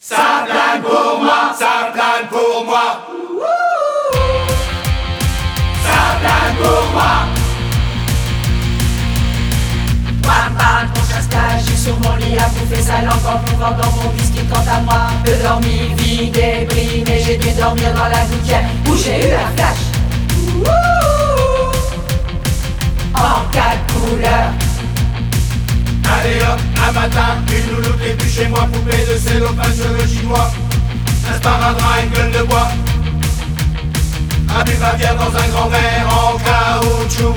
Ça plane pour moi, ça plane pour moi. Ça plane pour moi. Bam bam, mon chasse-cage, j'ai sur mon lit à bouffer sa langue en pouvant dans mon whisky. Quant à moi, peu dormi, vie déprimé, j'ai dû dormir dans la gouttière où j'ai eu un flash. En quatre couleurs. Allez hop, un matin, une louloute est plus chez moi. Poupée de cellophane, cheveux chinois. Un sparadrap, une gueule de bois. Un buvavière dans un grand verre en caoutchouc.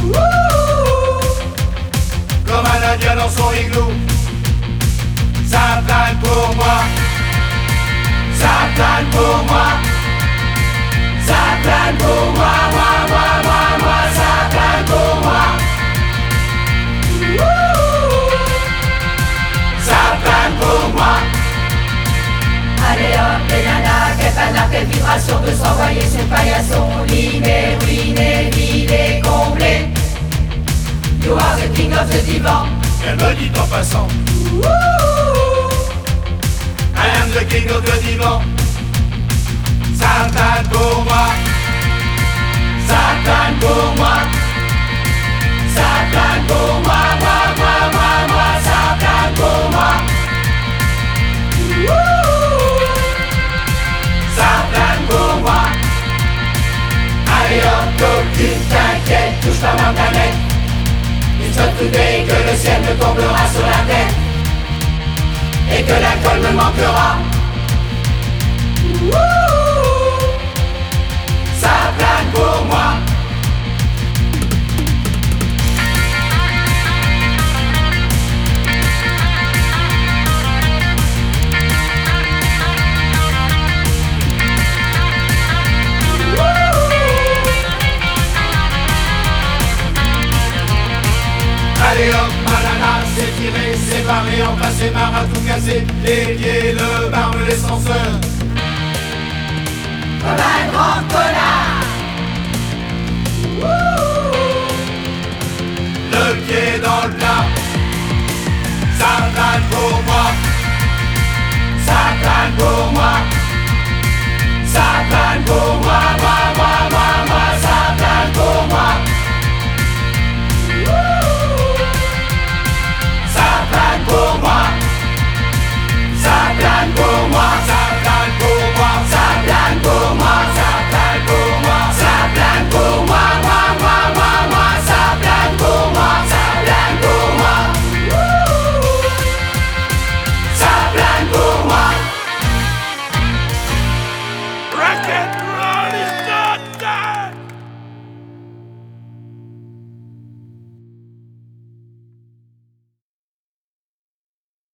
Comme un indien dans son igloo. Ça plane pour moi. Ça plane pour moi. Ça plane pour moi, moi, ça plane pour moi. Ça plane pour moi. Allez hop, les nanas, quelle panard, quelle vibration de s'envoyer ces paillassons. Limé, ruiné, vidé, comblé. You are the king of the divan. Elle me dit en passant, I am the king of the divan. Ça plane pour moi. Ça plane pour moi. Ça plane pour moi, moi, ça plane pour moi. Ça plane pour moi. Allez hop, go, tu t'inquiètes, touche pas ma planète. It's not today que le ciel me tombera sur la tête et que l'alcool me manquera. Ça plane pour moi. Allez hop, banana, c'est tiré, c'est barré, en passé marre à tout casser, les pieds, le barbe, l'ascenseur. Comme un grand connard. Le pied dans le plat. Ça plane pour moi. Ça plane pour moi. Ça plane pour moi.